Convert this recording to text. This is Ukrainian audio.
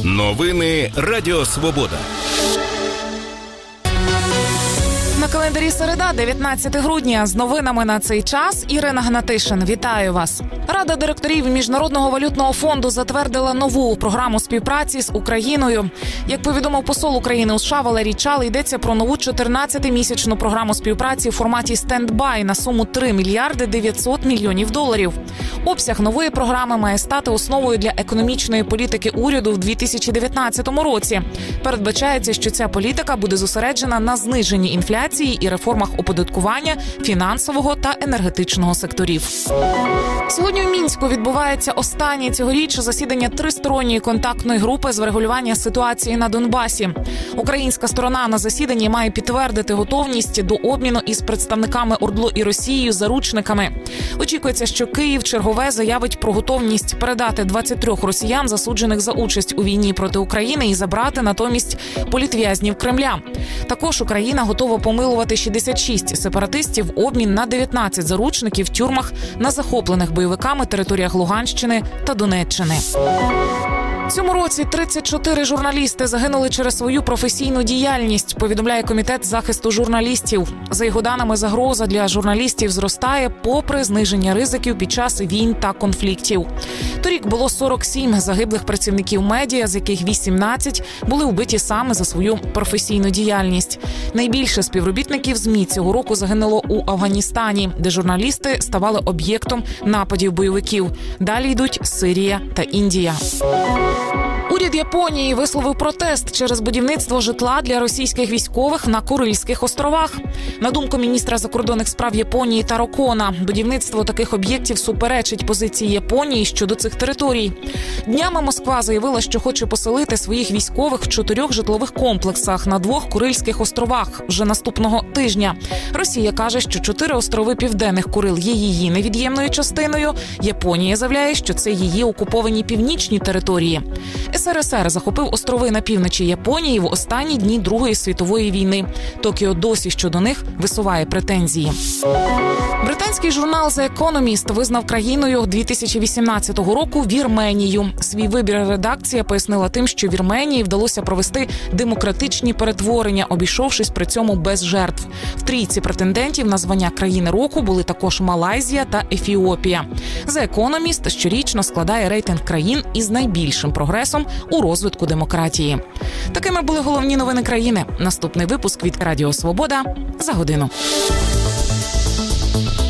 Новини Радіо Свобода. На календарі середа, 19 грудня. З новинами на цей час Ірина Гнатишин. Вітаю вас. Рада директорів Міжнародного валютного фонду затвердила нову програму співпраці з Україною. Як повідомив посол України у США Валерій Чал, йдеться про нову 14-місячну програму співпраці в форматі стендбай на суму 3 мільярди 900 мільйонів доларів. Обсяг нової програми має стати основою для економічної політики уряду в 2019 році. Передбачається, що ця політика буде зосереджена на зниженні інфляції і реформах оподаткування, фінансового та енергетичного секторів. Сьогодні у Мінську відбувається останнє цьогоріч засідання тристоронньої контактної групи з врегулювання ситуації на Донбасі. Українська сторона на засіданні має підтвердити готовність до обміну із представниками ОРДЛО і Росією заручниками. Очікується, що Київ чергове заявить про готовність передати 23 росіян, засуджених за участь у війні проти України, і забрати натомість політв'язнів Кремля. Також Україна готова помилувати 66 сепаратистів в обмін на 19 заручників в тюрмах на захоплених бойовиками територіях Луганщини та Донеччини. В цьому році 34 журналісти загинули через свою професійну діяльність, повідомляє Комітет захисту журналістів. За його даними, загроза для журналістів зростає попри зниження ризиків під час війн та конфліктів. Торік було 47 загиблих працівників медіа, з яких 18 були вбиті саме за свою професійну діяльність. Найбільше співробітників ЗМІ цього року загинуло у Афганістані, де журналісти ставали об'єктом нападів бойовиків. Далі йдуть Сирія та Індія. Уряд Японії висловив протест через будівництво житла для російських військових на Курильських островах. На думку міністра закордонних справ Японії Таро Кона, будівництво таких об'єктів суперечить позиції Японії щодо цих територій. Днями Москва заявила, що хоче поселити своїх військових в 4 житлових комплексах на 2 Курильських островах вже наступного тижня. Росія каже, що 4 острови Південних Курил є її невід'ємною частиною. Японія заявляє, що це її окуповані північні території. СРСР захопив острови на півночі Японії в останні дні Другої світової війни. Токіо досі щодо них висуває претензії. Британський журнал The Economist визнав країною 2018 року Вірменію. Свій вибір редакція пояснила тим, що Вірменії вдалося провести демократичні перетворення, обійшовшись при цьому без жертв. В трійці претендентів на звання країни року були також Малайзія та Ефіопія. The Economist щорічно складає рейтинг країн із найбільшим прогресом у розвитку демократії. Такими були головні новини країни. Наступний випуск від Радіо Свобода за годину.